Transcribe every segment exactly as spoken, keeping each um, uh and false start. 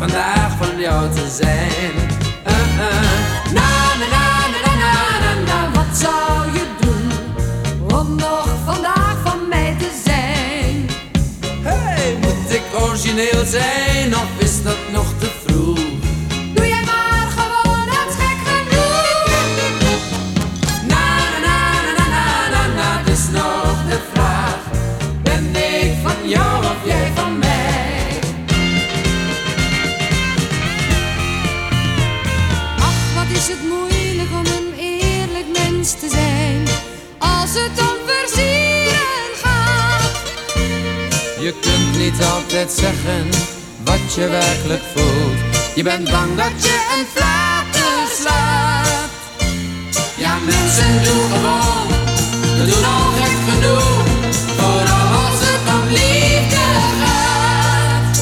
vandaag van jou te zijn. Uh, uh. Na, na, na, na, na, na, na, wat zou je doen om nog vandaag van mij te zijn? Hey, moet ik origineel zijn of is dat nog te vroeg? Doe jij maar gewoon het gek genoeg. Na, na, na, na, na, na, na, het is nog de vraag. Ben ik van jou of jij van mij? Is het moeilijk om een eerlijk mens te zijn als het om versieren gaat? Je kunt niet altijd zeggen wat je werkelijk voelt. Je bent bang dat je een flater slaat. Ja, mensen doen gewoon, we doen al gek genoeg, vooral als het om liefde gaat.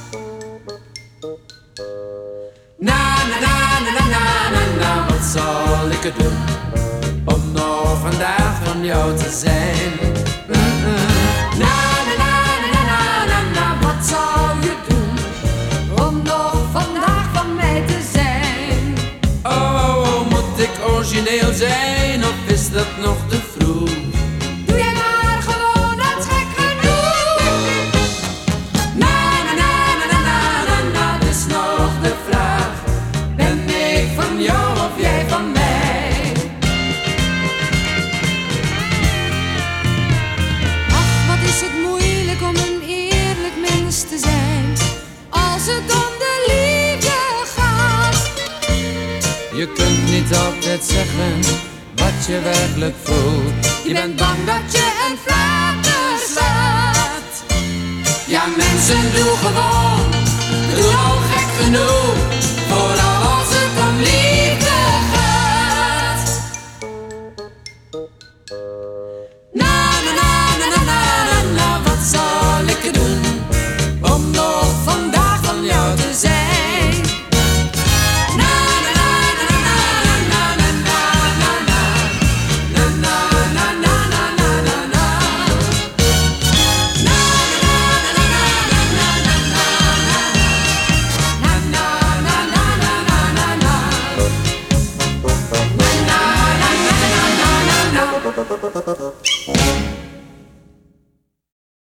Na, na, na, na, na, na, na, wat zal ik het doen om nog vandaag van jou te zijn? Mm-mm. Na, na, na, na, na, na, na, wat zou je doen om nog vandaag van mij te zijn? Oh, oh, oh, moet ik origineel zijn of is dat nog te vroeg? Doe jij maar gewoon het gek genoeg. Na, na, na, na, na, na, na, dat is nog de vraag. Ben ik van jou of jij van mij? Ach, wat is het moeilijk om een eerlijk mens te zijn als het om de liefde gaat. Je kunt niet altijd zeggen wat je werkelijk voelt. Je bent bang dat je een flater slaat. Ja, mensen doen gewoon, we doen al gek genoeg, vooral als het om liefde